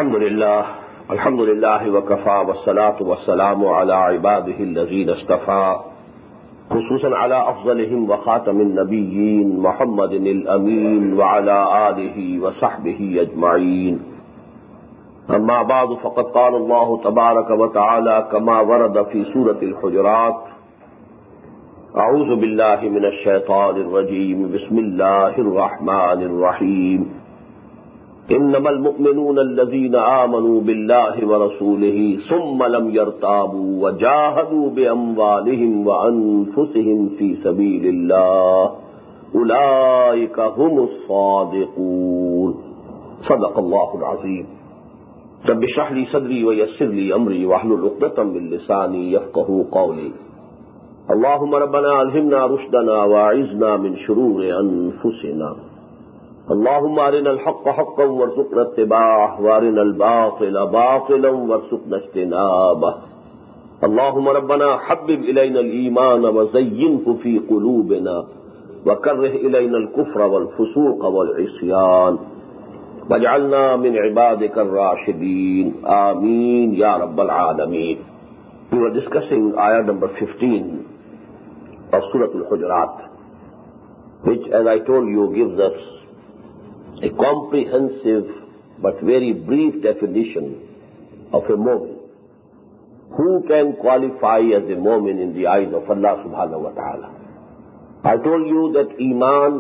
अल्हम्दुलिल्लाह वकफ़ा वस्सलातु वस्सलामु अला इबादिहिल्लज़ीना इस्तफ़ा खुसूसन अला अफ़ज़लिहिम व ख़ातमिन नबिय्यीन मुहम्मदिनिल अमीन व अला आलिहि व सहबिहि अजमईन। अम्मा बअद फ़क़द क़ाल अल्लाहु तबारक व तआला कमा वरद फ़ी सूरतिल हुजुरात अऊज़ु बिल्लाहि मिनश शैतानिर रजीम बिस्मिल्लाहिर रहमानिर रहीम। इन्नमल मुअ्मिनून अल्लज़ीना आमनू बिल्लाहि व रसूलिही सुम्मा लम यर्ताबू व जाहदू बिअम्वालिहिम व अनफुसिहिम फी सबीलिल्लाह उलाइका हुमुस सादिक़ून। सदक़ल्लाहुल अज़ीम। रब्बि इश्रह ली सदरी व यस्सिर ली अमरी वहलुल उक़दतम मिन लिसानी यफ़क़हू क़ौली। अल्लाहुम्मा रब्बना अल्हिमना रुश्दना व अइज़ना मिन शुरूरि अनफुसिना। अल्लाहुम्मा अरिनल हक़्क़ हक़्क़न वरज़ुक़ना इत्तिबाअह व अरिनल बातिला बातिलन वरज़ुक़ना इज्तिनाबह। अल्लाहुम्मा रब्बना हब्बिब इलैनल ईमान व ज़य्यिनहु फ़ी क़ुलूबिना व कर्रिह इलैनल कुफ़्र वल फ़ुसूक़ वल इस्यान वजअलना मिन इबादिकर राशिदीन। आमीन या रब्बल आलमीन। We were discussing ayah number 15 of Surah Al-Hujurat, which, as I told you, gives us a comprehensive but very brief definition of a mu'min. Who can qualify as a mu'min in the eyes of Allah subhanahu wa ta'ala? I told you that Iman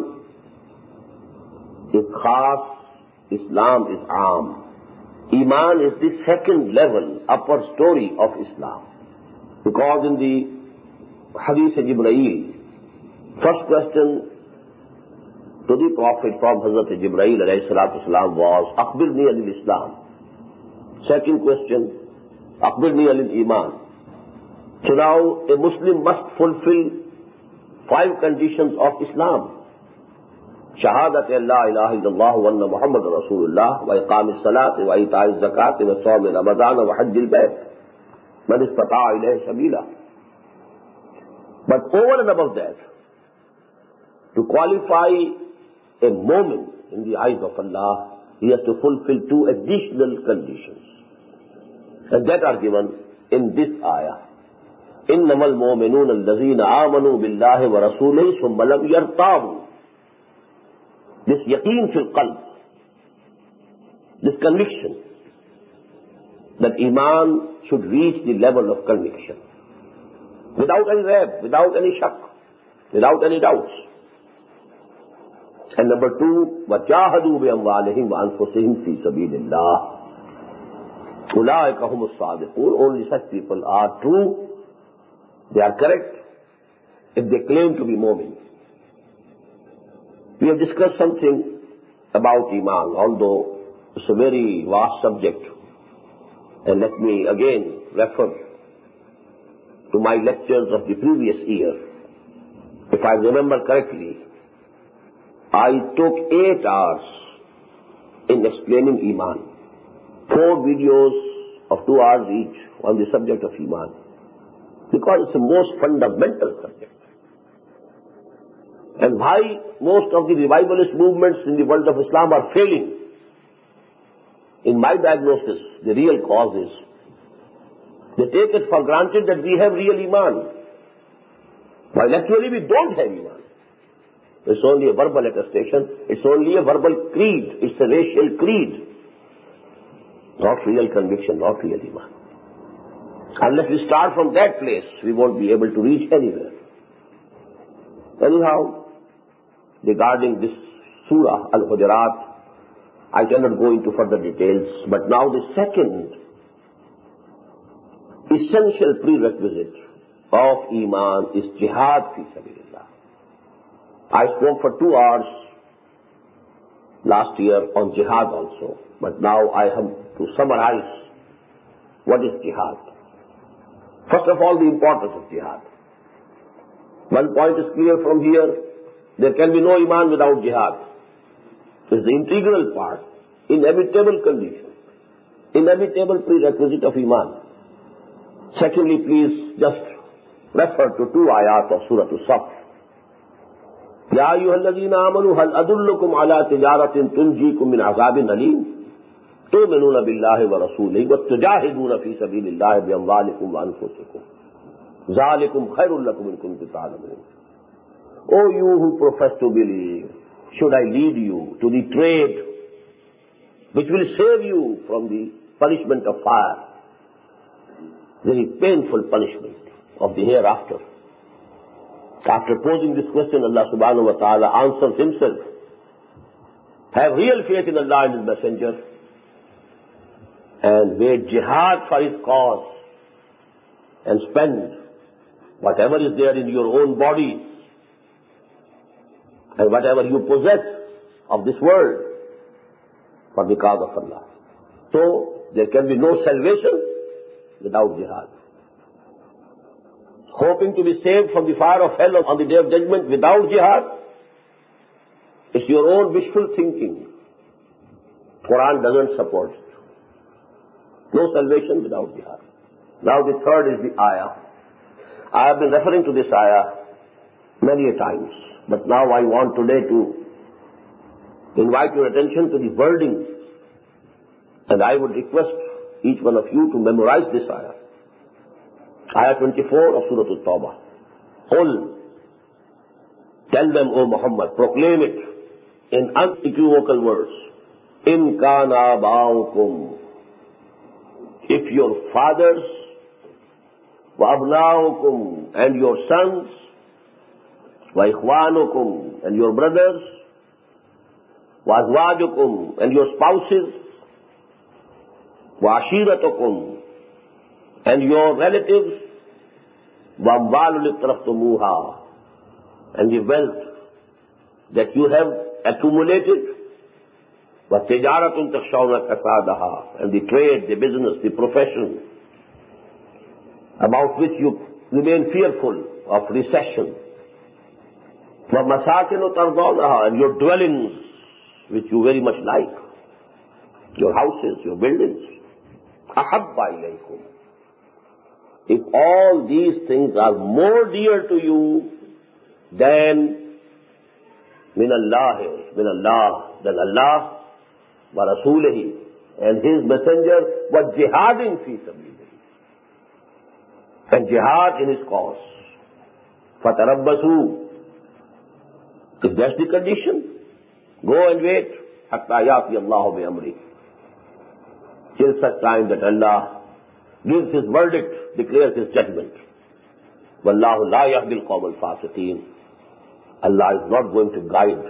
is khas, Islam is aam. Iman is the second level, upper story of Islam. Because in the Hadith of Jibreel, first question to the Prophet from Hazrat Jibreel alayhi salatu wasalam was, Akhbirni anil Islam. Second question, Akhbirni anil Iman. So now a Muslim must fulfill 5 conditions of Islam. Shahadat la ilaha illallah wa anna Muhammad Rasulullah wa iqamis salat wa ita'iz zakat wa sawm Ramadan wa hajjil bayt. Man istata'a ilayhi sabila. But over and above that, to qualify a mu'min in the eyes of Allah, he has to fulfill 2 additional conditions. And that are given in this ayah. Innamal mu'minuna allazina amanu billahi wa rasulihi thumma lam yartabu. This yaqeen fil qalb, this conviction that Iman should reach the level of conviction, without any raib, without any shak, without any doubts. And number 2, وَجَاهَدُوا بِأَمْوَالِهِمْ وَأَنفُسِهِمْ فِي سَبِيلِ اللَّهِ أُولَٰئِكَ هُمُ الصَّادِقُونَ. Only such people are true, they are correct, if they claim to be mu'min. We have discussed something about Iman, although it's a very vast subject. And let me again refer to my lectures of the previous year. If I remember correctly, I took 8 hours in explaining Iman. 4 videos of 2 hours each on the subject of Iman. Because it's the most fundamental subject. And why most of the revivalist movements in the world of Islam are failing? In my diagnosis, the real cause is they take it for granted that we have real Iman, while actually we don't have Iman. It's only a verbal attestation, it's only a verbal creed, it's a racial creed. Not real conviction, not real Iman. Unless we start from that place, we won't be able to reach anywhere. Anyhow, regarding this Surah Al-Hujurat, I cannot go into further details, but now the second essential prerequisite of Iman is jihad fi sabilillah. I spoke for 2 hours last year on jihad also, but now I have to summarize what is jihad. First of all, the importance of jihad. One point is clear from here, there can be no Iman without jihad. It's the integral part, inevitable condition, inevitable prerequisite of Iman. Secondly, please just refer to 2 ayat of Surah As-Saff. Ya ayyuhalladhina amanu hal adullukum ala tijaratin tunjikum min azabin alim. तु'मिनूना बिल्लाहि व रसूलिही व तुजाहिदूना फी सबीलिल्लाहि बिअमवालिकुम व अनफुसिकुम ज़ालिकुम खैरुल लकुम इन कुंतुम ता'लमून. O you who profess to believe, should I lead you to the trade which will save you from the punishment of fire, very painful punishment of the hereafter. After posing this question, Allah subhanahu wa ta'ala answers himself. Have real faith in Allah and His Messenger and wage jihad for His cause and spend whatever is there in your own body and whatever you possess of this world for the cause of Allah. So, there can be no salvation without jihad. Hoping to be saved from the fire of hell on the day of judgment without jihad, it's your own wishful thinking. Quran doesn't support it. No salvation without jihad. Now the third is the ayah. I have been referring to this ayah many a times, but now I want today to invite your attention to the wording, and I would request each one of you to memorize this ayah. Ayah 24 of Surah At-Tawbah. Qul, tell them, O Muhammad, proclaim it in unequivocal words. In kana ba'ukum, if your fathers, wa abnaukum, and your sons, wa ikhwanukum, and your brothers, wa azwajukum, and your spouses, wa ashiratukum, and your relatives, wa amwalun iqtaraftumuha, and the wealth that you have accumulated, wa tijaratun takhshawna kasadaha, and the trade, the business, the profession, about which you remain fearful of recession, wa masakinu tardawnaha, and your dwellings, which you very much like, your houses, your buildings, ahabba ilaykum. If all these things are more dear to you than min Allah, than Allah, wa rasulihi, and His messenger, wa jihadin fi sabilihi, and jihad in His cause. Fatarabbasu. If that's the condition, go and wait. Hatta yati Allahu bi amri. Till such time that Allah gives His verdict, declares His judgment. Wallahu la yahdi al-qawm al-fasiqeen. Allah is not going to guide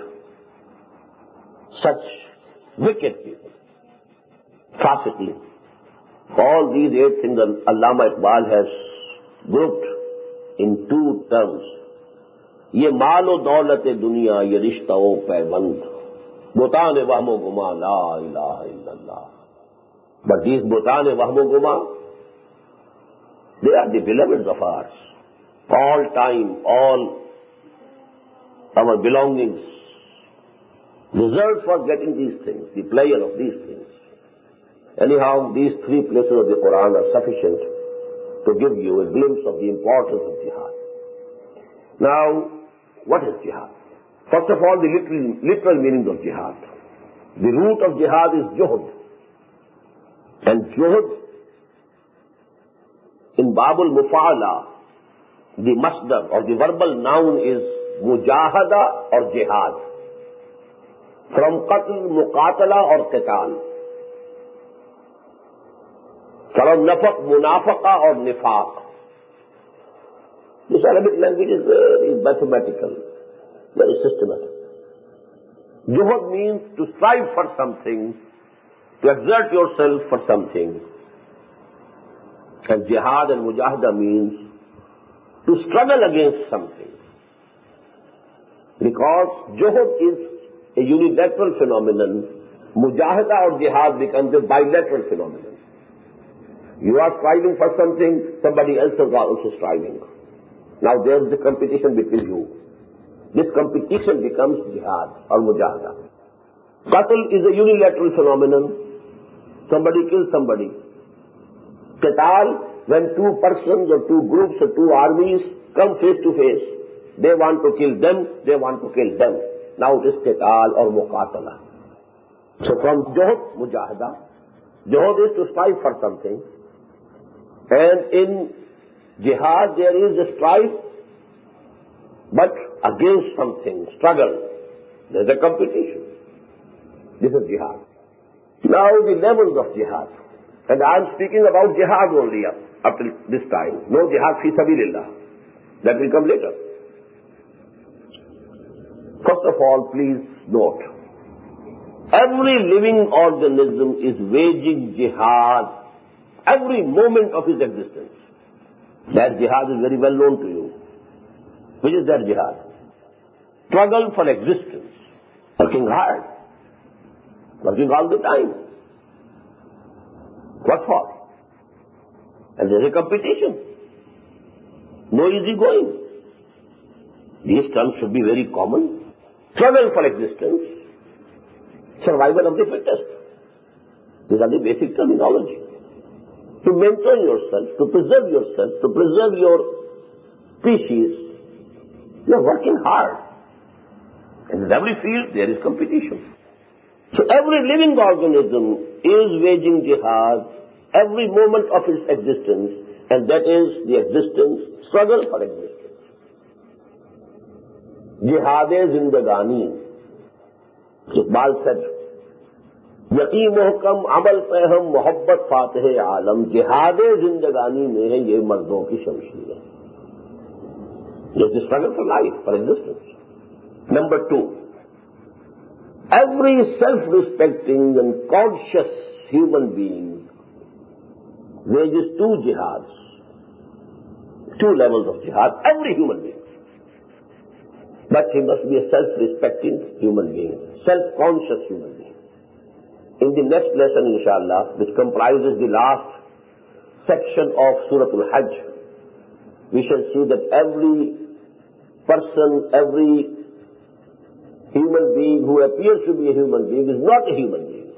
such wicked people. Fasiqeen. All these 8 things Allama Iqbal has grouped in 2 terms. ये मालो दौलत दुनिया, ये रिश्ता ओ पैबंद, बुतान वहमो गुमा ला इलाहा इल्लल्लाह. But these butan wahmo guma, they are the beloveds of ours. All time, all our belongings reserved for getting these things, the pleasure of these things. Anyhow, these 3 places of the Quran are sufficient to give you a glimpse of the importance of jihad. Now, what is jihad? First of all, the literal meaning of jihad. The root of jihad is juhd. And juhd, in Babul Mufa'ala, the masdar or the verbal noun is mujahada or jihad. From qatl, muqatala or qital. From nafaq, munafaqa or nifaq. This Arabic language is very mathematical, very systematic. Juhd means to strive for something, to exert yourself for something. And jihad and mujahada means to struggle against something. Because juhd is a unilateral phenomenon, mujahada or jihad becomes a bilateral phenomenon. You are striving for something, somebody else is also striving. Now there is a competition between you. This competition becomes jihad or mujahada. Qatl is a unilateral phenomenon. Somebody kills somebody. Qital, when 2 persons or 2 groups or 2 armies come face to face, they want to kill them, they want to kill them. Now it is qital or muqatala. So from juhd, mujahada, Jihad is to strive for something. And in jihad there is a strife, but against something, struggle. There's a competition. This is jihad. Now the levels of jihad. And I am speaking about jihad only up till this time. No jihad fi sabilillah. That will come later. First of all, please note, every living organism is waging jihad every moment of his existence. That jihad is very well known to you. Which is that jihad? Struggle for existence. Working hard. Working all the time. What for? And there is a competition. No easy going. These terms should be very common. Struggle for existence. Survival of the fittest. These are the basic terminology. To maintain yourself, to preserve yourself, to preserve your species, you are working hard. And in every field there is competition. So every living organism is waging jihad every moment of its existence, and that is the existence, struggle for existence. Jihad-e-zindagani. Iqbal said, यकी Mohkam अमल पे हम मोहब्बत फातह आलम जिहाद-ए-जिंदगानी में है ये मर्दों की शमशीर है. This is struggle for life, for existence. Number 2, every self-respecting and conscious human being wages 2 jihads, 2 levels of jihad, every human being. But he must be a self-respecting human being, self-conscious human being. In the next lesson, inshallah, which comprises the last section of Surah Al-Hajj, we shall see that every person, every human being who appears to be a human being is not a human being.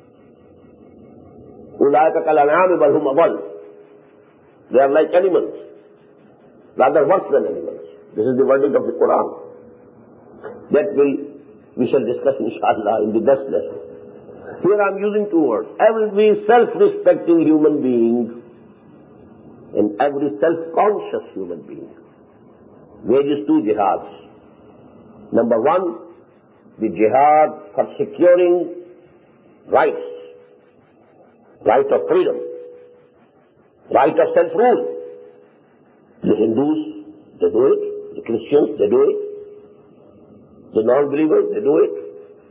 Ulaika kal-an'ami bal hum adall. They are like animals, rather worse than animals. This is the verdict of the Quran. That we shall discuss, inshallah, in the next lesson. Here I am using 2 words. Every self-respecting human being and every self-conscious human being wages 2 jihads. Number 1, the jihad for securing rights, right of freedom, right of self-rule. The Hindus, they do it. The Christians, they do it. The non-believers, they do it.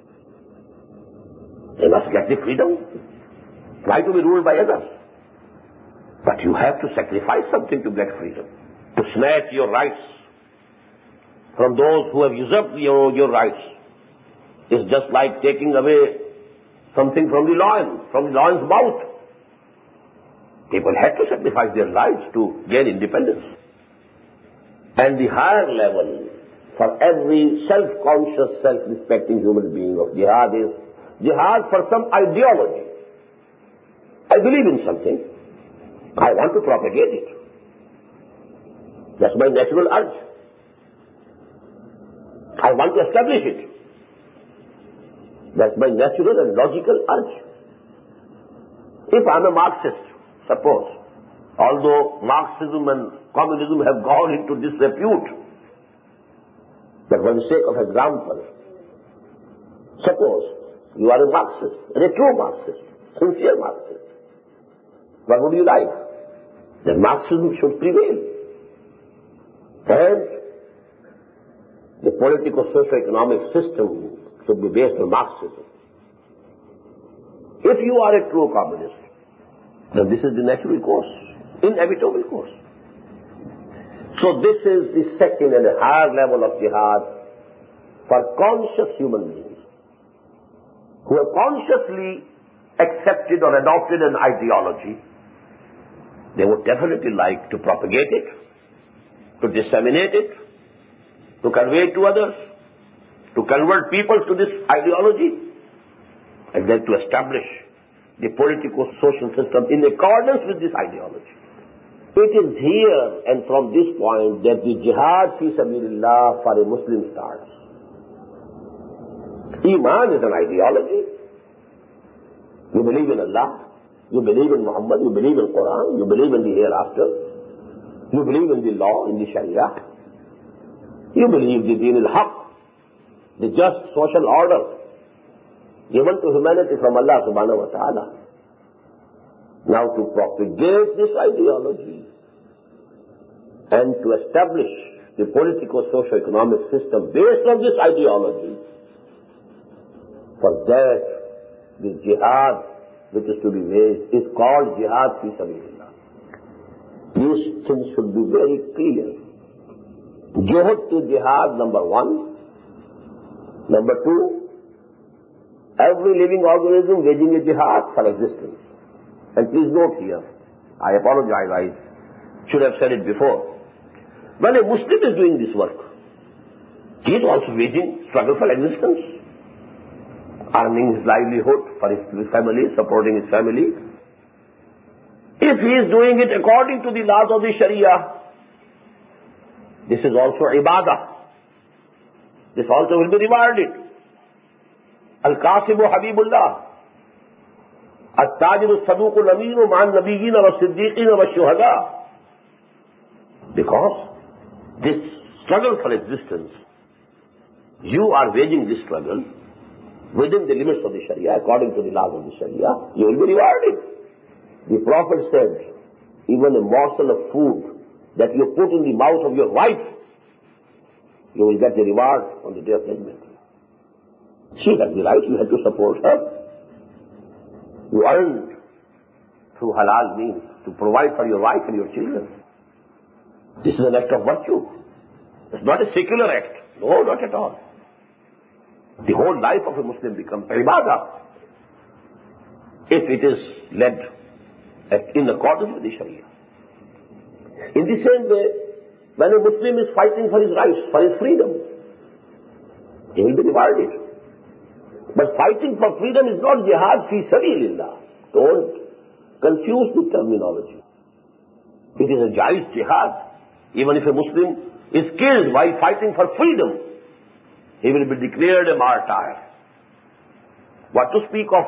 They must get the freedom. Try to be ruled by others. But you have to sacrifice something to get freedom. To snatch your rights from those who have usurped your rights is just like taking away something from the lion's mouth. People had to sacrifice their lives to gain independence. And the higher level for every self-conscious, self-respecting human being of jihad is jihad for some ideology. I believe in something. I want to propagate it. That's my natural urge. I want to establish it. That's my natural and logical urge. If I'm a Marxist, suppose, although Marxism and communism have gone into disrepute, but for the sake of example, suppose you are a Marxist, and a true Marxist, sincere Marxist. What would you like? That Marxism should prevail. And the politico-socio-economic system should be based on Marxism. If you are a true communist, then this is the natural course, inevitable course. So this is the second and a higher level of jihad for conscious human beings who have consciously accepted or adopted an ideology. They would definitely like to propagate it, to disseminate it, to convey it to others, to convert people to this ideology, and then to establish the politico-social system in accordance with this ideology. It is here and from this point that the jihad fi sabilillah for a Muslim starts. Iman is an ideology. You believe in Allah. You believe in Muhammad, you believe in Quran, you believe in the hereafter, you believe in the law, in the Sharia, you believe the Deen al-Haq, the just social order given to humanity from Allah subhanahu wa ta'ala. Now to propagate this ideology and to establish the politico-socio-economic system based on this ideology, for that the jihad which is to be waged is called jihad fi sabilillah. These things should be very clear. Jihad to jihad, number one. Number two, every living organism waging a jihad for existence. And please note here, I apologize, I should have said it before. When a Muslim is doing this work, he is also waging struggle for existence, earning his livelihood for his family, supporting his family. If he is doing it according to the laws of the Sharia, this is also ibadah. This also will be rewarded. Al-Qasimu Habibullah. Al-Tajiru Saduqul Aminu Ma'an Nabiyyin wa Siddiqin wa Shuhada. Because this struggle for existence, you are waging this struggle within the limits of the Sharia, according to the laws of the Sharia, you will be rewarded. The Prophet said, even a morsel of food that you put in the mouth of your wife, you will get the reward on the day of judgment. She had the right, you had to support her. You earned through halal means to provide for your wife and your children. This is an act of virtue. It's not a secular act. No, not at all. The whole life of a Muslim becomes ibadah if it is led in accordance with the Sharia. In the same way, when a Muslim is fighting for his rights, for his freedom, he will be rewarded. But fighting for freedom is not jihad fi sabilillah. Don't confuse the terminology. It is a jaiz jihad. Even if a Muslim is killed while fighting for freedom, he will be declared a martyr. What to speak of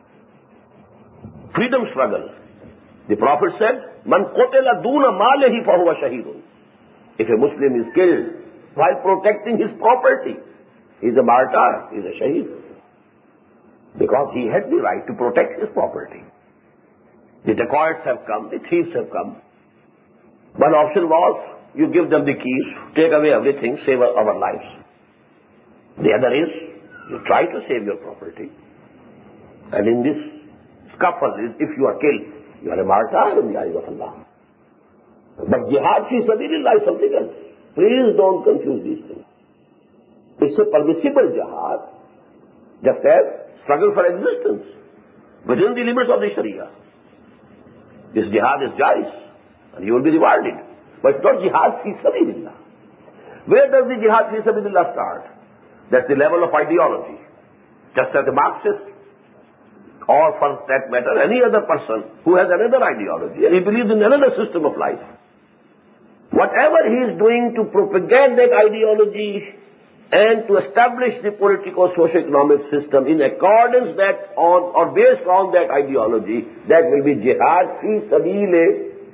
freedom struggle? The Prophet said, Man qutila duna malihi fahuwa shahidun. If a Muslim is killed while protecting his property, he is a martyr, he is a shaheed. Because he had the right to protect his property. The dacoits have come, the thieves have come. One option was, you give them the keys, take away everything, save our lives. The other is, you try to save your property. And in this scuffle, if you are killed, you are a martyr in the eyes of Allah. But jihad fi sabilillah is something else. Please don't confuse these things. It's a permissible jihad, just as struggle for existence within the limits of the Sharia. This jihad is jais, and you will be rewarded. But it's not jihad fi sabilillah. Where does the jihad fi sabilillah start? That's the level of ideology. Just as a Marxist, or for that matter, any other person who has another ideology, and he believes in another system of life. Whatever he is doing to propagate that ideology and to establish the politico-socio-economic system in accordance that on or based on that ideology, that will be jihad fi sabile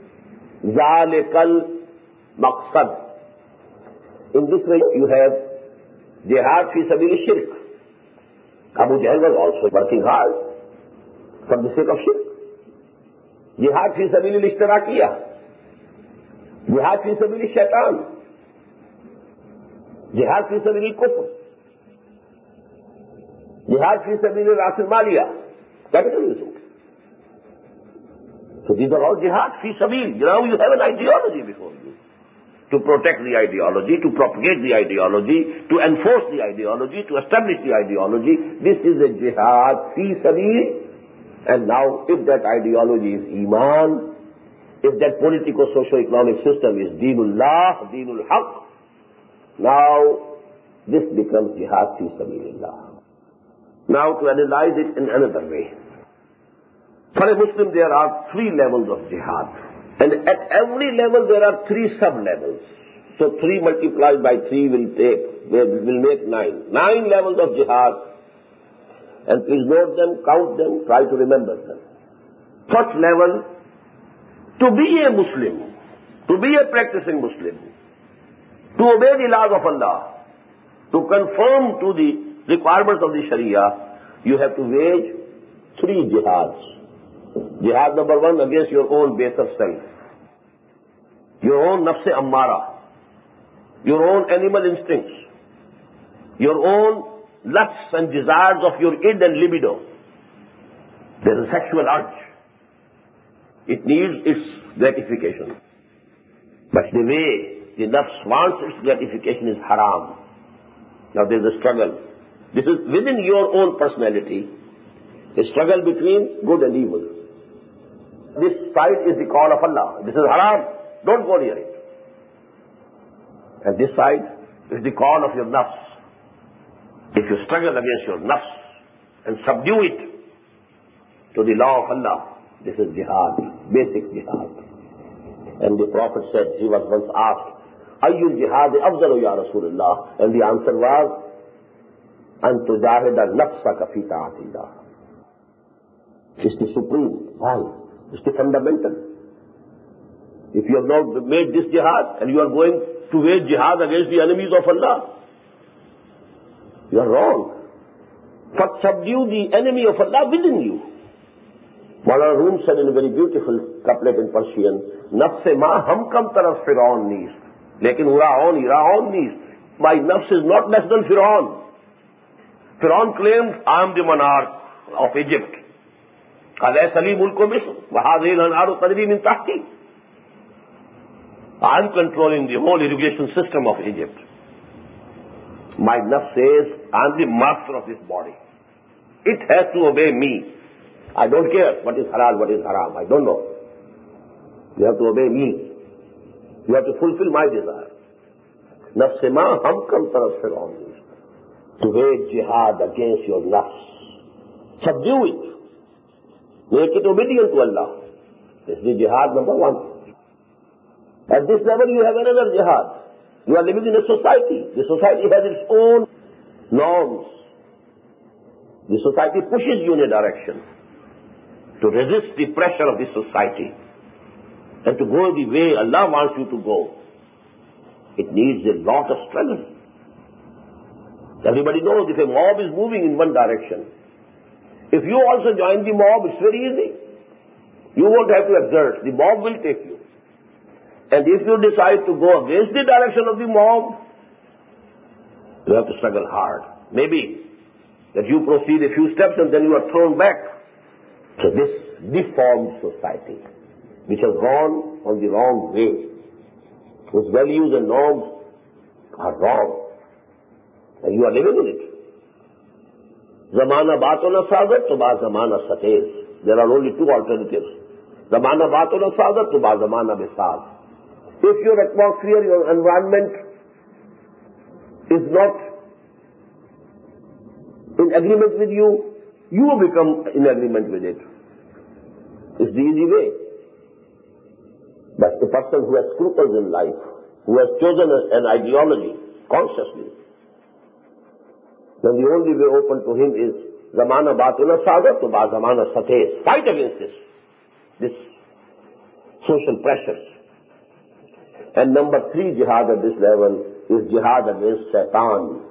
zalikal maqsad. In this way, you have jihad fi sabile shirk. Abu Jahl was also working hard for the sake of shirk. Jihad fi sabile ishtirakiyah. Jihad fi sabili shaitan. Jihad fi sabili kufr. Jihad fi sabili rasul maliyah. Capitalism. So these are all jihad fi sabil. Now you have an ideology before you. To protect the ideology, to propagate the ideology, to enforce the ideology, to establish the ideology. This is a jihad fi sabil. And now if that ideology is iman, if that politico-socio-economic system is Deenullah, Deenul Haq, now this becomes jihad fi sabilillah. Now to analyze it in another way. For a Muslim there are three levels of jihad. And at every level there are three sub-levels. So 3 multiplied by 3 will make 9. 9 levels of jihad. And please note them, count them, try to remember them. First level, to be a Muslim, to be a practicing Muslim, to obey the laws of Allah, to conform to the requirements of the Sharia, you have to wage 3 jihads. Jihad number 1 against your own base of self, your own nafs-e ammara, your own animal instincts, your own lusts and desires of your id and libido. There is a sexual urge. It needs its gratification. But the way the nafs wants its gratification is haram. Now there is a struggle. This is within your own personality, a struggle between good and evil. This side is the call of Allah. This is haram. Don't go near it. And this side is the call of your nafs. If you struggle against your nafs and subdue it to the law of Allah, this is jihad, basic jihad. And the Prophet said, he was once asked, Ayyul jihad afdalu ya Rasulullah? And the answer was, An tujahida nafsaka fi ta'atillah. It's the supreme. Why? It's the fundamental. If you have not made this jihad and you are going to wage jihad against the enemies of Allah, you are wrong. First subdue the enemy of Allah within you. Maulana Rum said in a very beautiful couplet in Persian, Nafs-e ma hum kam taraf Fir'aun neist. Lekin Iraon neist. My nafs is not less than Fir'aun. Fir'aun claimed, I am the monarch of Egypt. Alaysa li mulku Misr, wa hadhihi al-anharu tajri min tahti. I am controlling the whole irrigation system of Egypt. My nafs says, I am the master of this body. It has to obey me. I don't care what is halal, what is haram. I don't know. You have to obey me. You have to fulfill my desire. Nafs-e ma hum kam taraf Fir'aun neist. To wage jihad against your nafs. Subdue it. Make it obedient to Allah. This is the jihad number 1. At this level you have another jihad. You are living in a society. The society has its own norms. The society pushes you in a direction. To resist the pressure of the society and to go the way Allah wants you to go, it needs a lot of struggle. Everybody knows if a mob is moving in one direction, if you also join the mob, it's very easy. You won't have to exert. The mob will take you. And if you decide to go against the direction of the mob, you have to struggle hard. Maybe that you proceed a few steps and then you are thrown back. So this deformed society, which has gone on the wrong way, whose values and norms are wrong, and you are living in it. Zamana baato na saadat, to ba zamana satez. There are only 2 alternatives. Zamana baato na saadat, to ba zamana bisad. If your atmosphere, your environment is not in agreement with you, you become in agreement with it. It's the easy way. But a person who has scruples in life, who has chosen an ideology consciously, then the only way open to him is zamana batuna sagar to ba zamana satez. Fight against this social pressures. And number 3 jihad at this level is jihad against Satan.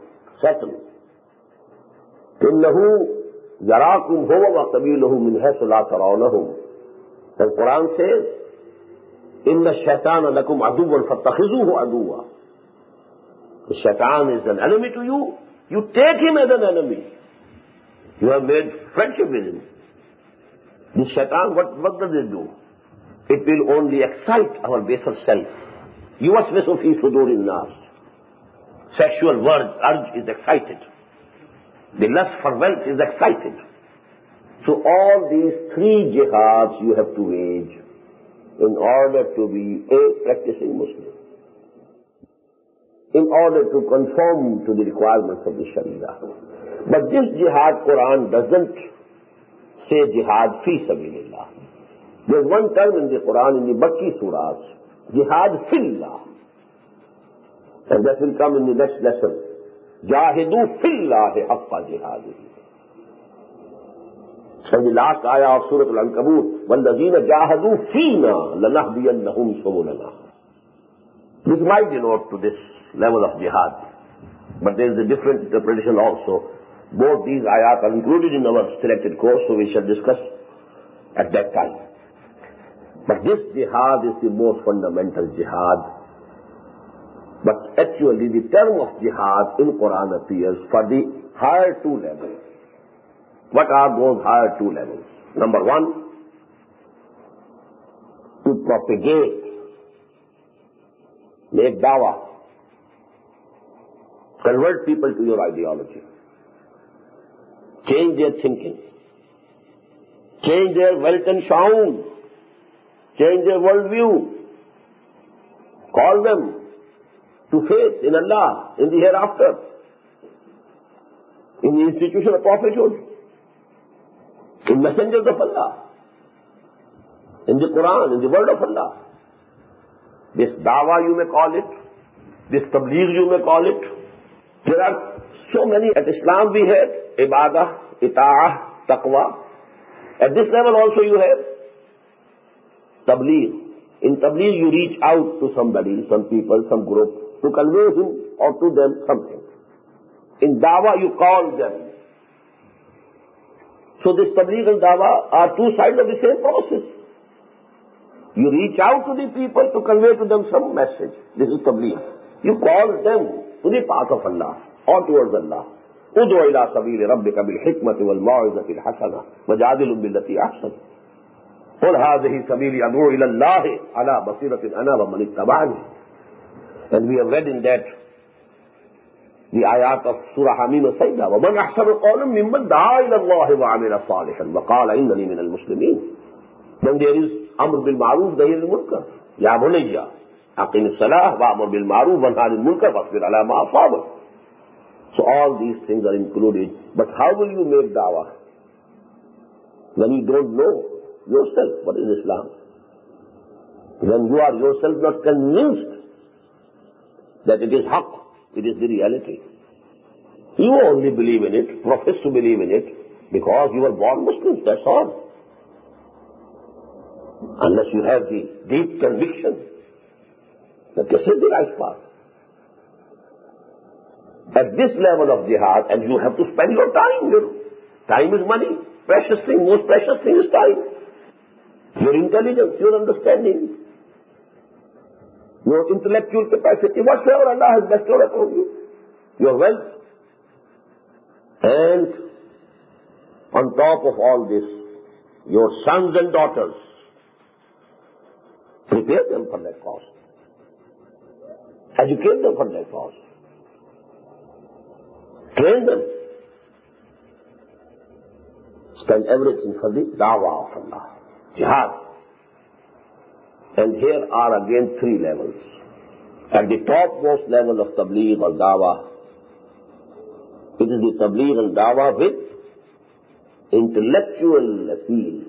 Innahu yarakum huwa wa qabiluhu min haythu la tarawnahum. The Quran says, Inna shaitana lakum aduwwan fattakhizuhu aduwwa. The shaitan is an enemy to you. You take him as an enemy. You have made friendship with him. This shaitan, what does it do? It will only excite our baser self. Yuwaswisu fi sudurin nas. Sexual urge is excited. The lust for wealth is excited. So all these 3 jihads you have to wage in order to be a practicing Muslim, in order to conform to the requirements of the Sharia. But this jihad, Quran doesn't say jihad fi sabilillah. There's one term in the Quran, in the Makki surahs, jihad fillah. And that will come in the next lesson. Jahidu fillahi haqqa jihadihi. And the last ayah of Surah Al-Ankabut, وَالَّذِينَ جَاهَدُوا فِينَا لَنَهْدِيَنَّهُمْ سُبُلَنَا. This might denote to this level of jihad, but there is a different interpretation also. Both these ayat are included in our selected course, so we shall discuss at that time. But this jihad is the most fundamental jihad. But actually the term of jihad in Quran appears for the higher two levels. What are those higher two levels? Number one, to propagate, make dawah, convert people to your ideology, change their thinking, change their wealth and sound, change their worldview, call them to faith in Allah, in the hereafter, in the institution of prophethood, in messengers of Allah, in the Quran, in the word of Allah. This dawah you may call it, this tabligh you may call it. There are so many. At Islam we have ibadah, ita'ah, taqwa. At this level also you have tabligh. In tabligh you reach out to somebody, some people, some group, to convey him or to them something. In dawah you call them. So this tabligh and dawah are two sides of the same process. You reach out to the people to convey to them some message. This is tabligh. You call them to the path of Allah or towards Allah. Ud'u ila sabili rabbika bil hikmati wal mau'izati al hasana wajadilhum billati ahsan. Qul hadhihi sabili ad'u ila Allah ala basiratin ana wa man ittaba'ani. And we have read in that the ayat of Surah Hamim Sayda. وَمَنْ أَحْسَنُ قَوْلًا مِمَّنْ دَعَا إِلَى اللَّهِ وَعَمِلَ صَالِحًا وَقَالَ إِنَّنِي مِنَ الْمُسْلِمِينَ. Then there is Amr bil Ma'ruf, Nahy anil Munkar. Ya bunayya, aqim as-salah wa'mur bil ma'ruf wa nahy anil munkar wasbir ala ma asabak. So all these things are included. But how will you make dawah when you don't know yourself what is Islam? When you are yourself not convinced that it is haqq, it is the reality. You only believe in it, profess to believe in it, because you were born Muslims, that's all. Unless you have the deep conviction that this is the right path. At this level of jihad, and you have to spend your time. Your time is money. Precious thing, most precious thing is time. Your intelligence, your understanding, your intellectual capacity, whatsoever Allah has bestowed upon you, your wealth. And on top of all this, your sons and daughters, prepare them for that cause. Educate them for that cause. Train them. Spend everything for the dawah of Allah. Jihad. And here are again three levels. At the topmost level of tabligh or dawah, it is the tabligh and dawah with intellectual appeal.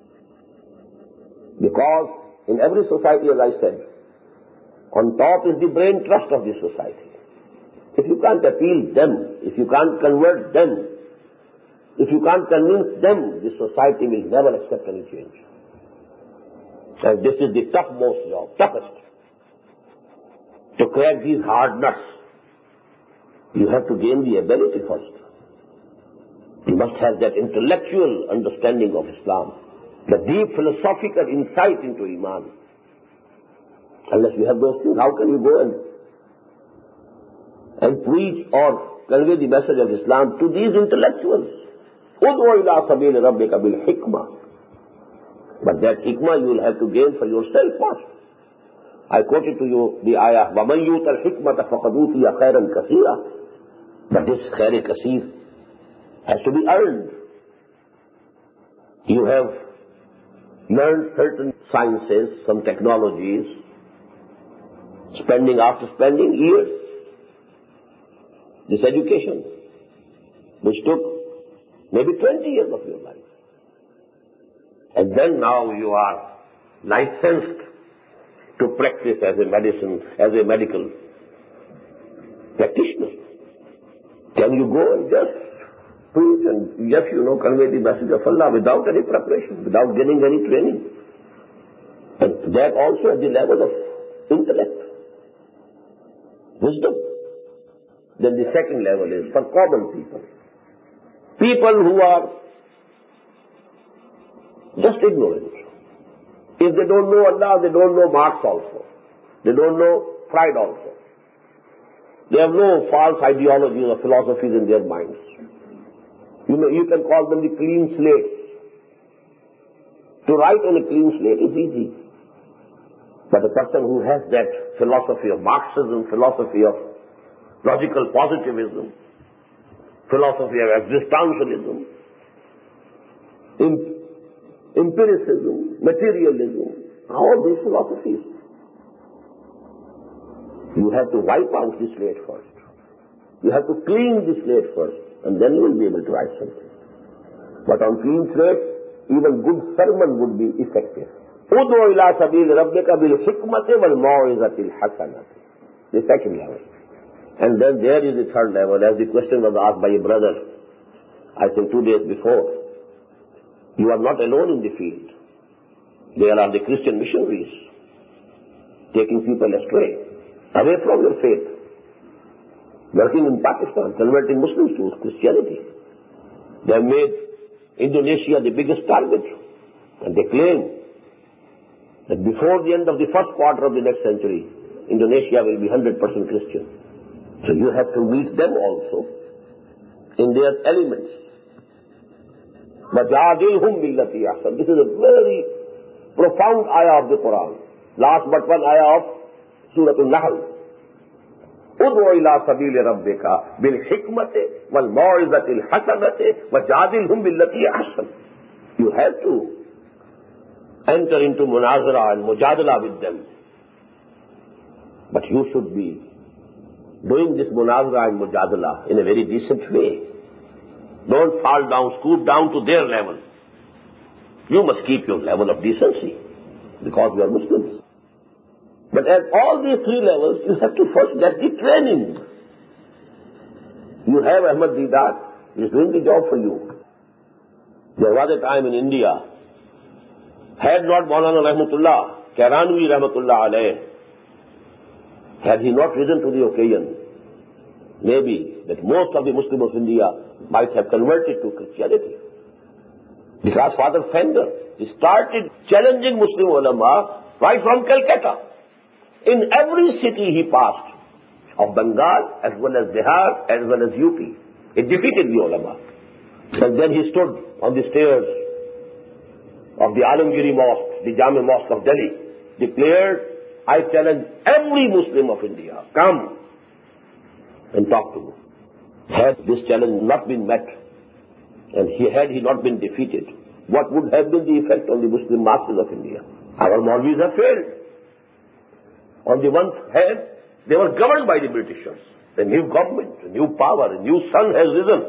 Because in every society, as I said, on top is the brain trust of the society. If you can't appeal them, if you can't convert them, if you can't convince them, the society will never accept any change. And this is the topmost job, toughest. To crack these hard nuts, you have to gain the ability first. You must have that intellectual understanding of Islam, the deep philosophical insight into Iman. Unless you have those things, how can you go and preach or convey the message of Islam to these intellectuals? Ud'u ila sabili rabbika bil hikmah. But that hikmah you will have to gain for yourself first. I quoted to you the ayah, وَمَنْ يُؤْتَ الْحِكْمَةَ فَقَدْ أُوتِيَ خَيْرًا كَثِيرًا. But this khair kaseer has to be earned. You have learned certain sciences, some technologies, after spending years. This education, which took maybe 20 years of your life. And then now you are licensed to practice as a medical practitioner. Can you go and just preach and yes, convey the message of Allah without any preparation, without getting any training. And that also at the level of intellect, wisdom. Then the second level is for common people. People who are just ignorant. If they don't know Allah, they don't know Marx also. They don't know Freud also. They have no false ideologies or philosophies in their minds. You can call them the clean slates. To write on a clean slate is easy. But a person who has that philosophy of Marxism, philosophy of logical positivism, philosophy of existentialism, empiricism, materialism, all these philosophies, you have to wipe out the slate first. You have to clean the slate first, and then you will be able to write something. But on clean slate, even good sermon would be effective. Ud'u ila sabil rabbika bil hikmati wal mau'izati al hasanati. The second level. And then there is the third level, as the question was asked by a brother, I think 2 days before. You are not alone in the field. There are the Christian missionaries taking people astray, away from your faith, working in Pakistan, converting Muslims to Christianity. They have made Indonesia the biggest target, and they claim that before the end of the first quarter of the next century, Indonesia will be 100% Christian. So you have to meet them also in their elements. وَجَادِلْهُمْ بِالَّتِي أَحْسَنُ. This is a very profound ayah of the Quran. Last but one ayah of Surah Al-Nahl. اُدْعُ إِلَىٰ سَبِيلِ رَبِّكَ بِالْحِكْمَةِ وَالْمَوْعِظَةِ الْحَسَنَةِ وَجَادِلْهُمْ بِالَّتِي أَحْسَنُ. You have to enter into munazara and mujadala with them. But you should be doing this munazara and mujadala in a very decent way. Don't fall down, scoot down to their level. You must keep your level of decency because you are Muslims. But at all these three levels, you have to first get the training. You have Ahmad Deedat, he is doing the job for you. There was a time in India, had not Maulana Rahmatullah, Kairanvi Rahmatullah alayh, had he not risen to the occasion, maybe that most of the Muslims of India might have converted to Christianity. Because Father Fender, he started challenging Muslim ulama right from Calcutta. In every city he passed, of Bengal as well as Bihar as well as UP. He defeated the ulama. And then he stood on the stairs of the Alamgiri Mosque, the Jami Mosque of Delhi, declared, I challenge every Muslim of India, come and talk to me. Had this challenge not been met, and had he not been defeated, what would have been the effect on the Muslim masses of India? Our Maulvis have failed. On the one hand, they were governed by the Britishers. A new government, a new power, a new sun has risen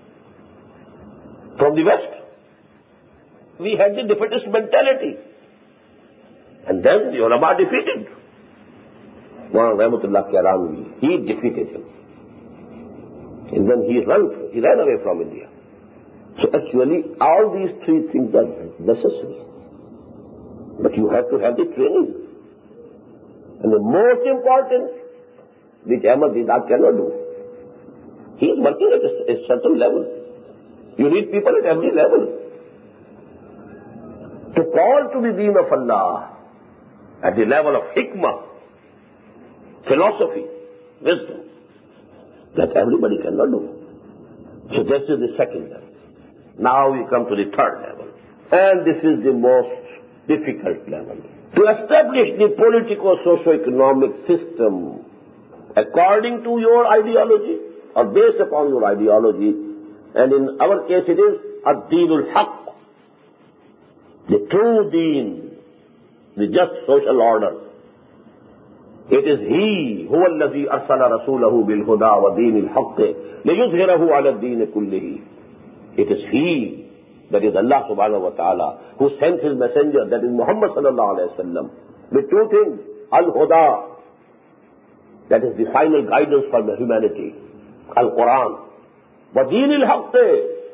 from the West. We had the defeatist mentality. And then the ulama defeated Maulana Rahmatullah Kairanvi. He defeated him. And then he ran away from India. So actually, all these three things are necessary. But you have to have the training. And the most important, which Ahmad Deedat cannot do, he is working at a certain level. You need people at every level. To call to the deen of Allah at the level of hikmah, philosophy, wisdom, that everybody cannot do. So this is the second level. Now we come to the third level. And this is the most difficult level. To establish the politico-socio-economic system according to your ideology or based upon your ideology, and in our case it is ad-deenul haqq, the true deen, the just social order. It is He, huwa alladhi arsala rasulahu bil huda wa deenil haqq liyudhhirahu ala ad-deen kullihi. It is He, that is Allah subhanahu wa ta'ala, who sent His messenger, that is Muhammad sallallahu alayhi wa sallam, with two things, al-huda, that is the final guidance for the humanity, al-Quran, wa deenil haqq,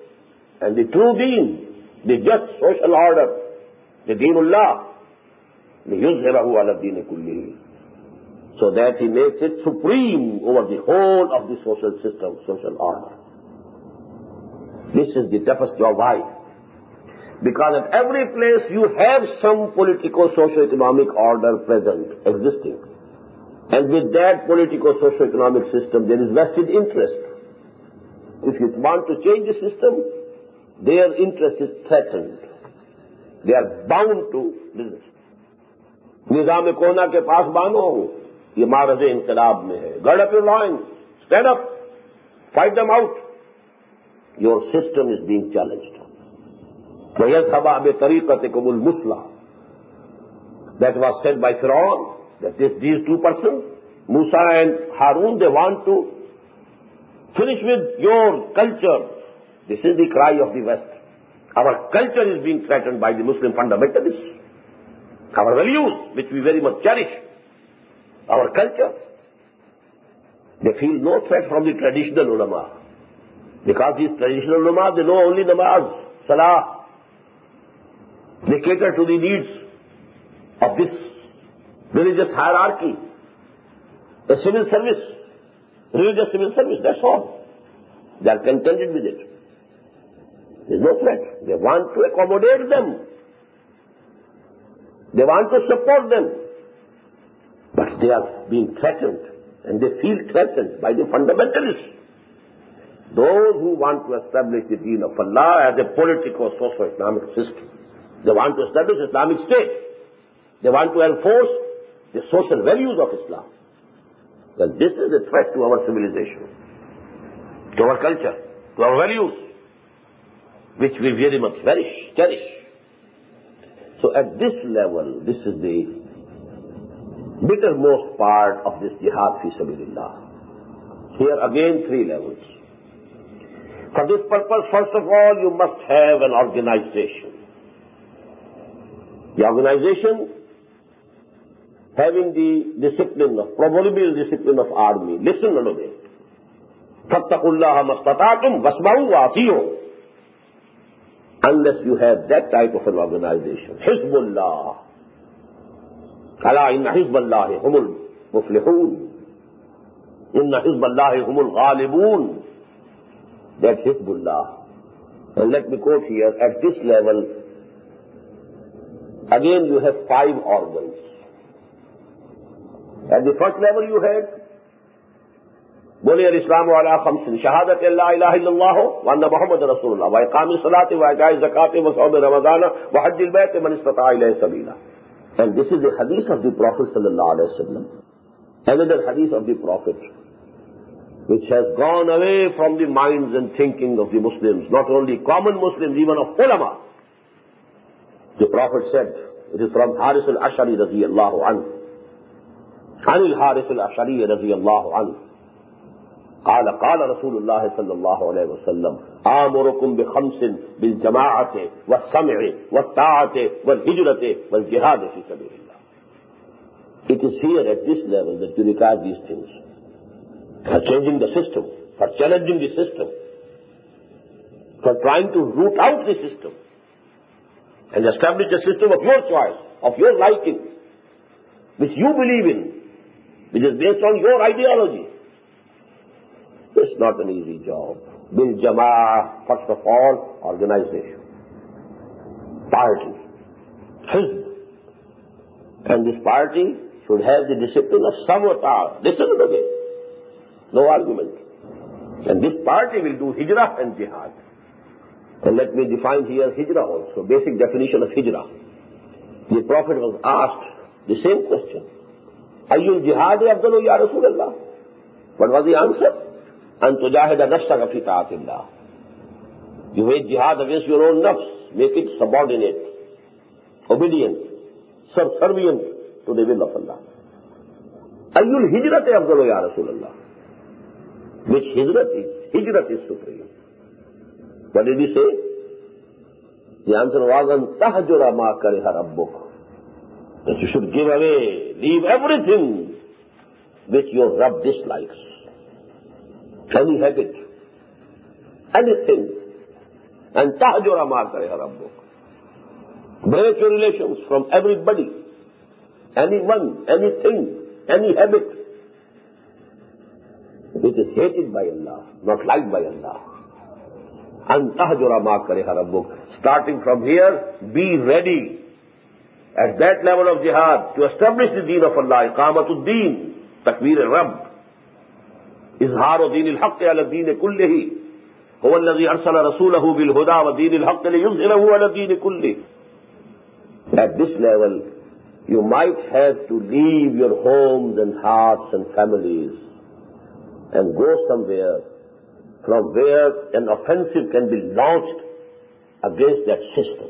and the true deen, the just social order, the Deenullah, لِيُظْهِرَهُ عَلَى الدِّينِ كُلِّهِ, so that he makes it supreme over the whole of the social system, social order. This is the toughest job. Why? Because at every place you have some politico-socio-economic order present, existing. And with that politico-socio-economic system, there is vested interest. If you want to change the system, their interest is threatened. They are bound to business. निजाम कोना के पास बानो, ये मारज़ इंक़िलाब में है. Gird up your loins, stand up, fight them out. Your system is being challenged. وَيَذْهَبَ بِطَرِيقَتِكُمُ الْمُثْلَى. That was said by Fir'aun, that these two persons, Musa and Harun, they want to finish with your culture. This is the cry of the West. Our culture is being threatened by the Muslim fundamentalists. Our values, which we very much cherish, our culture. They feel no threat from the traditional ulama. Because these traditional ulama, they know only namaz, salah. They cater to the needs of this religious hierarchy. A civil service, religious civil service, that's all. They are contented with it. There is no threat. They want to accommodate them. They want to support them. But they are being threatened, and they feel threatened by the fundamentalists. Those who want to establish the deen of Allah as a politico-socio-economic system. They want to establish Islamic State. They want to enforce the social values of Islam. Well, this is a threat to our civilization, to our culture, to our values, which we very much cherish. So at this level, this is the bittermost part of this jihad fi sabilillah. Here again 3 levels. For this purpose, first of all, you must have an organization. The organization having the discipline of, proverbial discipline of army. Listen and obey. فَاتَّقُوا اللَّهَ مَسْتَطَعْتُمْ وَاسْمَعُوا وَأَطِيعُوا. Unless you have that type of an organization. Hizbullah. أَلَا إِنَّ حِزْبَ اللَّهِ هُمُ الْمُفْلِحُونَ إِنَّ حِزْبَ اللَّهِ هُمُ الْغَالِبُونَ. That's Hizbullah. And let me quote here, at this level, again you have 5 organs. At the first level you had بني الإسلام على 5 شهادة لا إله إلا الله وأن محمد رسول الله وإقام الصلاة وإيتاء الزكاة وصوم رمضان وحج البيت من استطاع إليه سبيلا. And this is the hadith of the Prophet sallallahu alaihi wasallam. Another hadith of the Prophet, which has gone away from the minds and thinking of the Muslims, not only common Muslims, even of ulama. The Prophet said, it is from Haris al-Ash'ari radiyallahu anhu. عن الحارث الأشعري رضي الله عنه قال رسول الله صلى الله عليه وسلم آمركم ب5 بالجماعة والسمع والطاعة والهجرة والجهاد في سبيل الله. It is here at this level that you regard these things. For changing the system, for challenging the system, for trying to root out the system and establish a system of your choice, of your liking, which you believe in, which is based on your ideology. It's not an easy job. Bil Jama'ah, first of all, organization, party, hizb. And this party should have the discipline of samata. Listen to it. No argument. And this party will do hijrah and jihad. And let me define here hijrah also, basic definition of hijrah. The Prophet was asked the same question. Ayyul jihad afdalu ya Rasulullah? What was the answer? An tujahida nafsaka fi ta'atillah. You wage jihad against your own nafs. Make it subordinate, obedient, subservient to the will of Allah. Ayyul hijrat afdalu ya Rasulullah? Which hijrat is? Hijrat is supreme. What did he say? The answer was, an tahjura ma kariha rabbuk. That you should give away, leave everything which your Rabb dislikes. Any habit, anything, And tahjura ma kareha rabbuk. Break your relations from everybody, anyone, anything, any habit which is hated by Allah, not liked by Allah. And tahjura ma kareha rabbuk. Starting from here, be ready at that level of jihad to establish the deen of Allah, iqamatud deen, takbir al-Rabb, izharu deen al-haqq ala deen kullihi, huwa alladhi arsala rasulahu bil huda wa deen al-haqq liyuzhirahu ala deen kullihi. At this level, you might have to leave your homes and hearts and families and go somewhere from where an offensive can be launched against that system.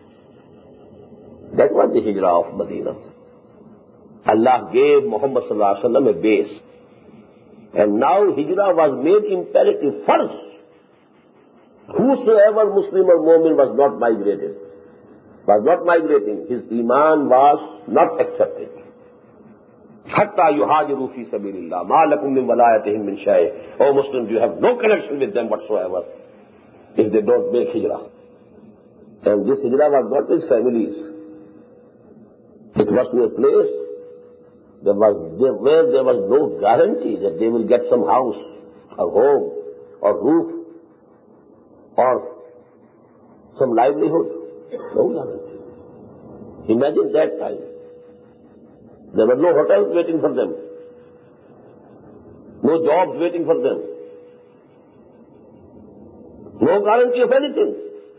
That was the hijrah of Medina. Allah gave Muhammad sallallahu alaihi wasallam a base. And now hijrah was made imperative first. Whosoever Muslim or Mu'min was not migrating, his iman was not accepted. Hatta yuhajiru fi sabilillah, ma lakum min walayatihim min shay'. O Muslims, you have no connection with them whatsoever if they don't make hijrah. And this hijrah was not with families. It was to a place where there was no guarantee that they will get some house, or home, or roof, or some livelihood. No guarantee. Imagine that time. There were no hotels waiting for them, no jobs waiting for them, no guarantee of anything.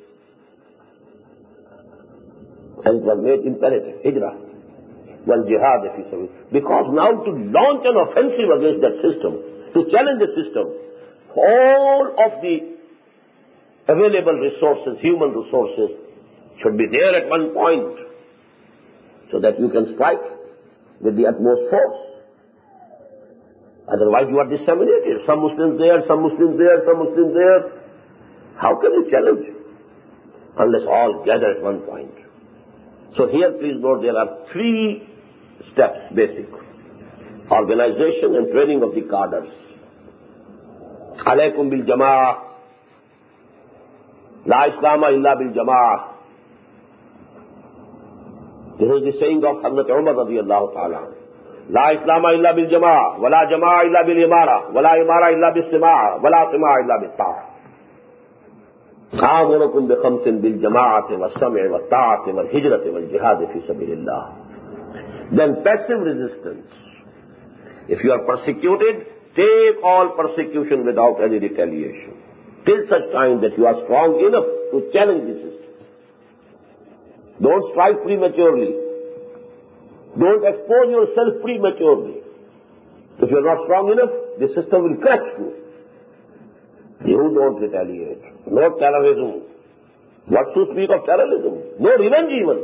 And it was made imperative, hijrah, wal jihad fi sabil. Because now to launch an offensive against that system, to challenge the system, all of the available resources, human resources, should be there at one point, so that you can strike with the utmost force. Otherwise you are disseminated. Some Muslims there, some Muslims there, some Muslims there. How can you challenge? Unless all gather at one point. So here, please note, there are 3 steps, basic. Organization and training of the cadres. Alaykum bil jama'ah. La islama illa bil jama'ah. This is the saying of Hazrat Umar radiyallahu ta'ala. La islama illa bil jama'ah, wa la jama'ah illa bil imara, wa la imara illa bil istima'ah, wa la istima'ah illa bil ta'ah. آمركم بخمس بالجماعة والسمع والطاعة والهجرة والجهاد في سبيل الله. Then passive resistance. If you are persecuted, take all persecution without any retaliation, till such time that you are strong enough to challenge the system. Don't strike prematurely. Don't expose yourself prematurely. If you are not strong enough, the system will crush you. You don't retaliate. No terrorism. What to speak of terrorism? No revenge even.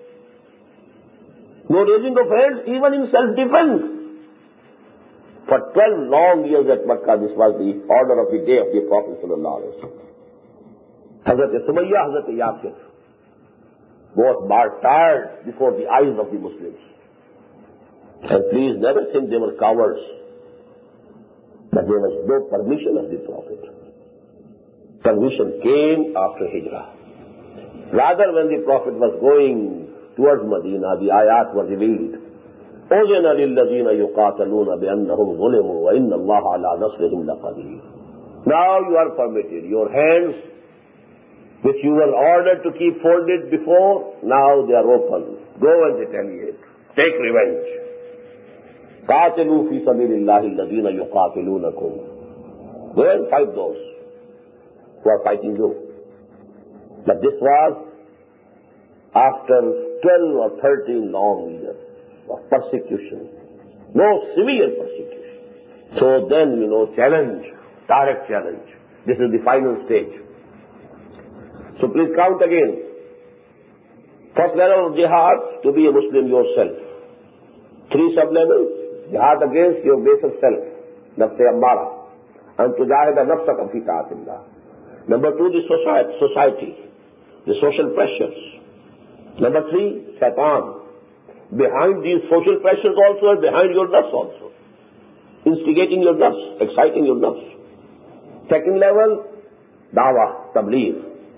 No raising of hands even in self-defense. For 12 long years at Makkah, this was the order of the day of the Prophet sallallahu alaihi wasallam. Hazrat Sumayyah, Hazrat Yasir, both martyred before the eyes of the Muslims. And please never think they were cowards. But there was no permission of the Prophet. Permission came after Hijrah. Rather, when the Prophet was going towards Medina, the ayat were revealed. أُذِنَ لِلَّذِينَ يُقَاتَلُونَ بِأَنَّهُمْ ظُلِمُوا وَإِنَّ اللَّهَ عَلَى نَصْرِهِمْ لَقَدِيرٌ. Now you are permitted. Your hands, which you were ordered to keep folded before, now they are open. Go and retaliate. Take revenge. قَاتِلُوا فِي سَبِيلِ اللَّهِ الَّذِينَ يُقَاتِلُونَكُمْ. Go and fight those who are fighting you. But this was after 12 or 13 long years of persecution. No severe persecution. So then, challenge, direct challenge. This is the final stage. So please count again. First level of jihad, to be a Muslim yourself. 3 sub-levels, jihad against your base of self, nafs ammara, and tujahida nafsaka fi ta'atillah. Number 2, the society, the social pressures. Number 3, shaitan. Behind these social pressures also, and behind your nafs also. Instigating your nafs, exciting your nafs. Second level, dawah, tabligh.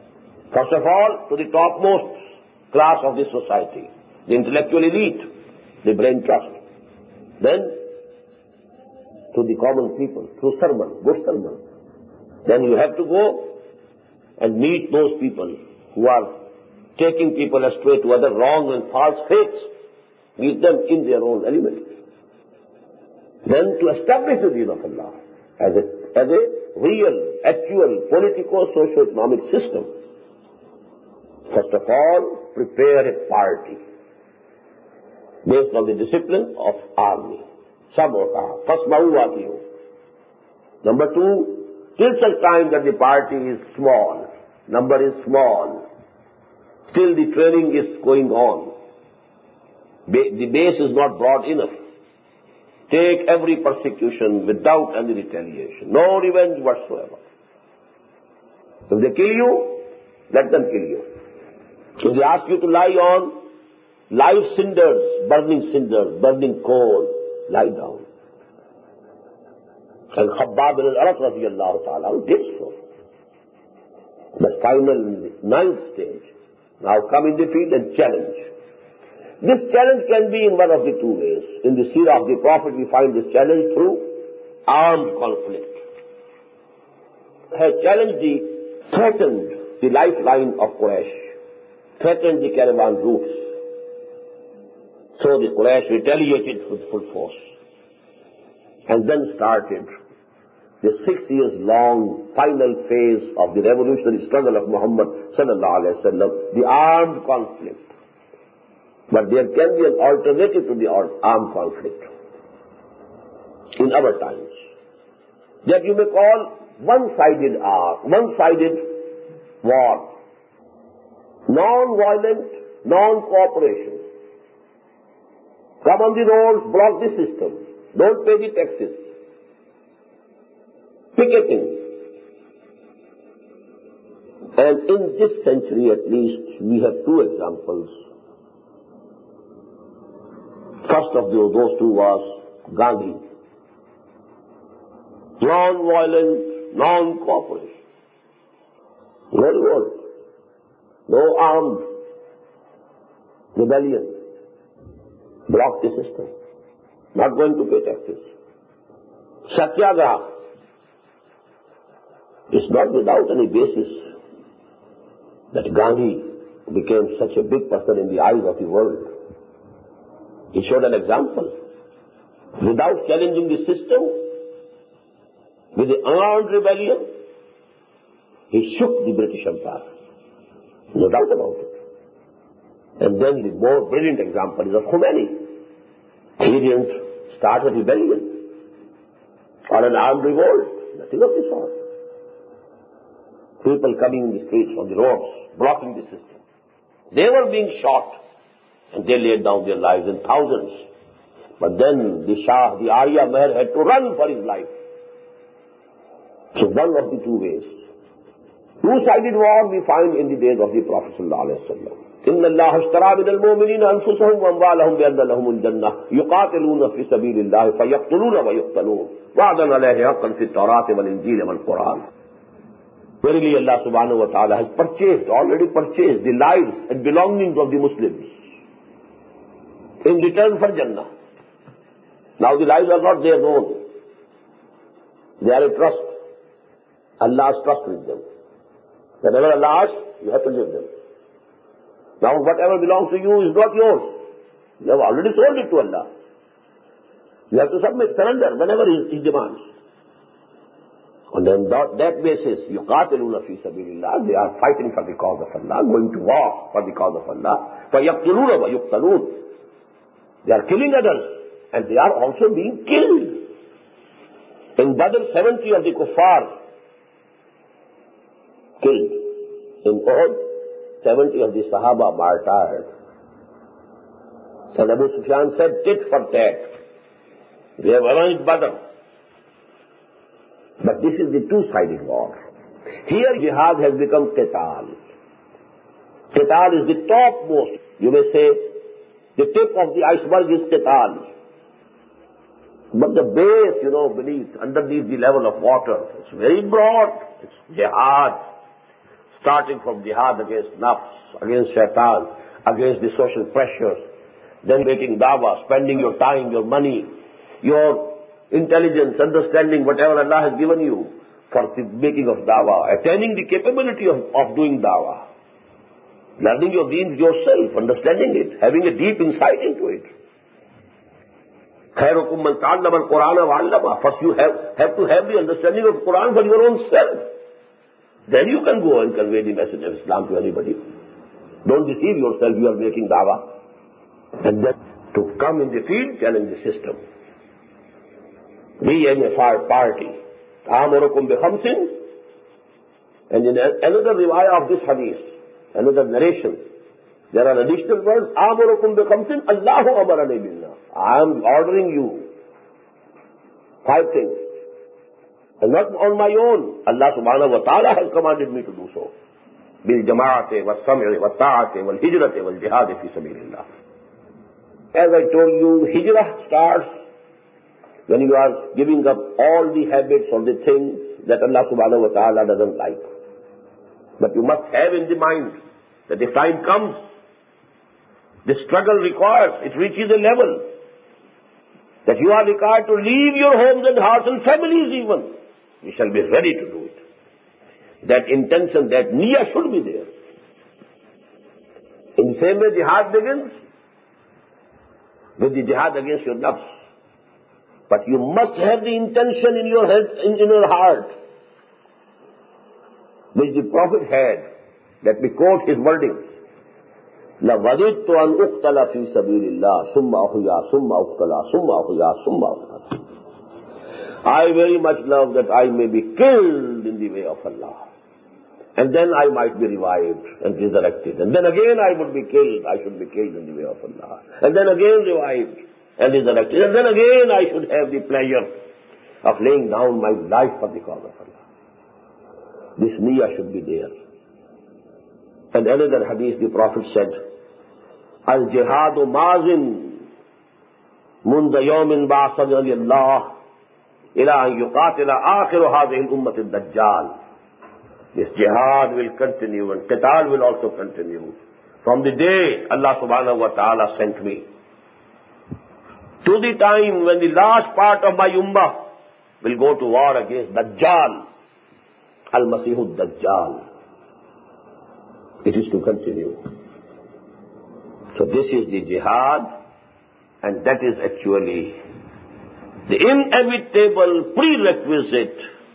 First of all, to the topmost class of this society, the intellectual elite, the brain trust. Then, to the common people, through sermon, good sermon. Then you have to go and meet those people who are taking people astray to other wrong and false faiths. Meet them in their own element. Then to establish the deen of Allah as a real, actual, politico-socio-economic system. First of all, prepare a party based on the discipline of army. Sabota, fasma'u atiyu. Number two, till such time that the party is small, number is small, still the training is going on, the base is not broad enough. Take every persecution without any retaliation, no revenge whatsoever. If they kill you, let them kill you. If they ask you to lie on live cinders, burning coal, lie down. And Khabbab bin al-Arat radiyallahu ta'ala did so. The final 9th stage. Now come in the field and challenge. This challenge can be in one of the two ways. In the seerah of the Prophet we find this challenge through armed conflict. Has threatened the lifeline of Quraysh, threatened the caravan routes. So the Quraysh retaliated with full force. And then started the 6 years long final phase of the revolutionary struggle of Muhammad sallallahu alaihi wasallam, the armed conflict. But there can be an alternative to the armed conflict in our times, that you may call one-sided war, non-violent, non-cooperation. Come on the roads, block the system, don't pay the taxes, picketing. And in this century at least, we have two examples. First of those two was Gandhi. Non-violent, non-cooperation. Very good. No armed rebellion. Block the system. Not going to pay taxes. Satyagraha. It's not without any basis that Gandhi became such a big person in the eyes of the world. He showed an example. Without challenging the system, with the armed rebellion, he shook the British Empire. No doubt about it. And then the more brilliant example is of Khomeini. He didn't start a rebellion or an armed revolt. Nothing of the sort. People coming in the streets, on the roads, blocking the system. They were being shot. And they laid down their lives in thousands. But then the Shah, the Arya Mehr, had to run for his life. So one of the two ways. Two-sided war we find in the days of the Prophet ﷺ. إِنَّ اللَّهَ اشْتَرَىٰ مِنَ الْمُؤْمِنِينَ أَنفُسَهُمْ وَأَمْوَالَهُم بِأَنَّ لَهُمُ الْجَنَّةَ يُقَاتِلُونَ فِي سَبِيلِ اللَّهِ فَيَقْتُلُونَ وَيُقْتَلُونَ وَعْدًا عَلَيْهِ حَقًّا فِي التَّوْرَاةِ وَالْإِنجِيلِ وَالْقُرْآنِ. Verily Allah subhanahu wa ta'ala has already purchased the lives and belongings of the Muslims in return for Jannah. Now the lives are not their own. They are a trust. Allah's trust with them. Whenever Allah asks, you have to give them. Now whatever belongs to you is not yours. You have already sold it to Allah. You have to submit, surrender whenever He demands. And then that basis, يُقَاتِلُونَ فِي سَبِيلِ اللَّهِ, they are fighting for the cause of Allah, going to war for the cause of Allah. فَيَقْتُلُونَ وَيُقْتَلُونَ. They are killing others, and they are also being killed. In Badr, 70 of the kuffar killed. In Uhud, 70 of the Sahaba martyred. And Abu Sufyan said, tit for tat. They have arranged Badr. But this is the two-sided war. Here jihad has become qital. Qital is the topmost. You may say, the tip of the iceberg is qital. But the base, beneath, underneath the level of water, it's very broad. It's jihad. starting from jihad against nafs, against shaitan, against the social pressures, then making dawah, spending your time, your money, your intelligence, understanding whatever Allah has given you for the making of dawah, attaining the capability of doing dawah, learning your deen yourself, understanding it, having a deep insight into it. خَيْرُكُمْ مَنْ تَعَلَّمَ الْقُرْآنَ وَعَلَّمَهُ. First you have to have the understanding of the Quran for your own self. Then you can go and convey the message of Islam to anybody. Don't deceive yourself, you are making dawah. And then to come in the field, challenge the system. Be in a party. آمُرُكُمْ بِخَمْسٍ. And in another riwayah of this hadith, another narration, there are additional words. آمُرُكُمْ بِخَمْسٍ Allahu أَمَرَنِي بِالنَّا. I am ordering you 5 things. And not on my own. Allah subhanahu wa ta'ala has commanded me to do so. بِالْجَمَاعَةِ وَالسَّمْعِ وَالطَّاعَةِ وَالْهِجْرَةِ وَالْجِهَادِ فِي سَبِيلِ اللَّهِ. As I told you, hijrah starts when you are giving up all the habits or the things that Allah subhanahu wa ta'ala doesn't like. But you must have in the mind that if time comes, the struggle requires, it reaches a level that you are required to leave your homes and hearts and families even. You shall be ready to do it. That intention, that niyyah should be there. In the same way jihad begins with the jihad against your nafs. But you must have the intention in your head, in your heart, which the Prophet had. Let me quote his wordings. لَوَدِدْتُ أَنْ أُقْتَلَ فِي سَبِيلِ اللَّهِ ثُمَّ أُحْيَا ثُمَّ أُقْتَلَ ثُمَّ أُحْيَا ثُمَّ أُقْتَلَ. I very much love that I may be killed in the way of Allah. And then I might be revived and resurrected. And then again I would be killed. I should be killed in the way of Allah. And then again revived and resurrected. And then again I should have the pleasure of laying down my life for the cause of Allah. This niyyah should be there. And another hadith, the Prophet said, Al-jihadu mazin munda yawmin ba'asani Allah ila an yuqatila akhiru hadhihi al-ummat al-dajjal. This jihad will continue and qital will also continue from the day Allah subhanahu wa ta'ala sent me to the time when the last part of my ummah will go to war against Dajjal, Al-Masih al-Dajjal. It is to continue. So this is the jihad, and that is actually the inevitable prerequisite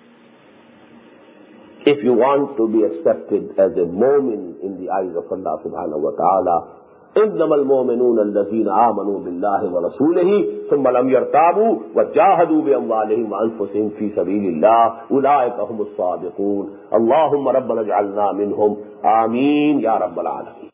if you want to be accepted as a mu'min in the eyes of Allah subhanahu wa ta'ala. إنما المؤمنون الذين آمنوا بالله ورسوله ثم لم يرتابوا وجاهدوا بأموالهم وأنفسهم في سبيل الله أولئك هم الصادقون. اللهم ربنا اجعلنا منهم آمين يا رب العالمين.